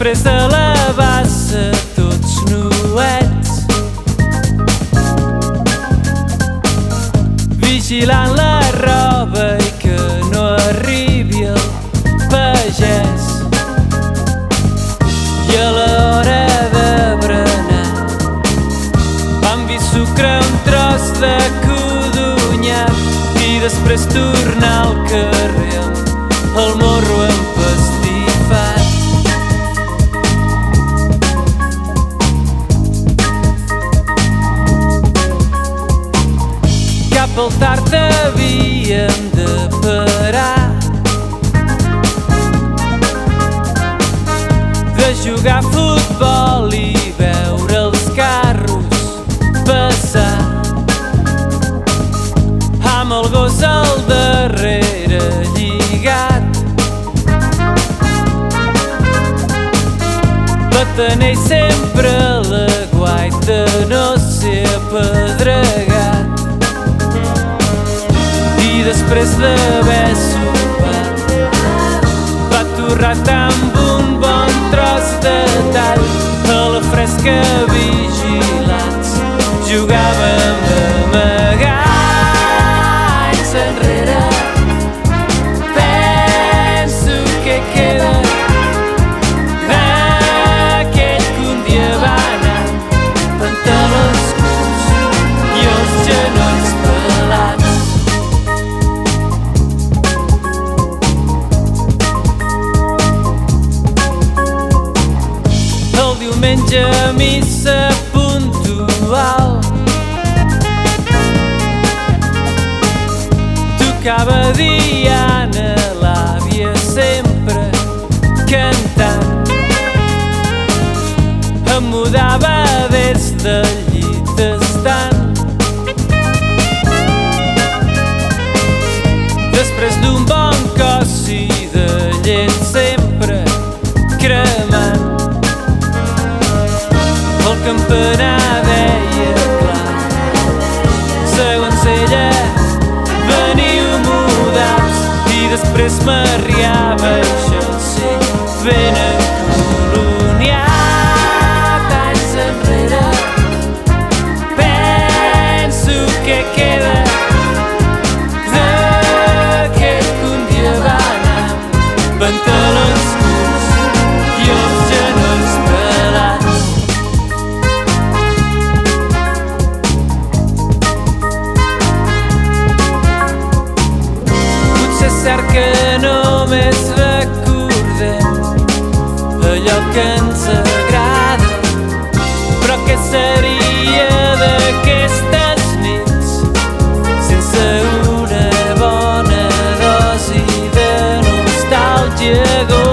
després de la bassa tots nuets, vigilant la roba i que no arribi el pagès. I a l'hora de berenar vam vi sucre un tros de codonyat i després tornar al carrer amb el morro empastifat. Cap al tard havíem de parar de jugar a futbol i veure els carros passar amb el gos al darrere lligat, batanell sempre a la guaita no ser apedregat. I després d'haver sopat va torrat amb un bon tros de tall a la fresca vigilants jugàvem amagats. Anys enrere penso que queda d'aquell que un dia va anar pantalons curts i els genolls pelats. El diumenge a missa puntual tocava Diana, l'àvia sempre cantant. Em mudava des del llit estant, després d'un bon cos i de llet sempre cremant. El campanar deia clar, segons ella veniu mudats, i després m'arriava això sí, ben encoloniat. Anys enrere penso que queda d'aquell que un dia va anar pantalons curts i els genolls pelats. Potser és cert que només recordem allò que ens agrada, però què seria d'aquestes nits sense una bona dosi de nostàlgia?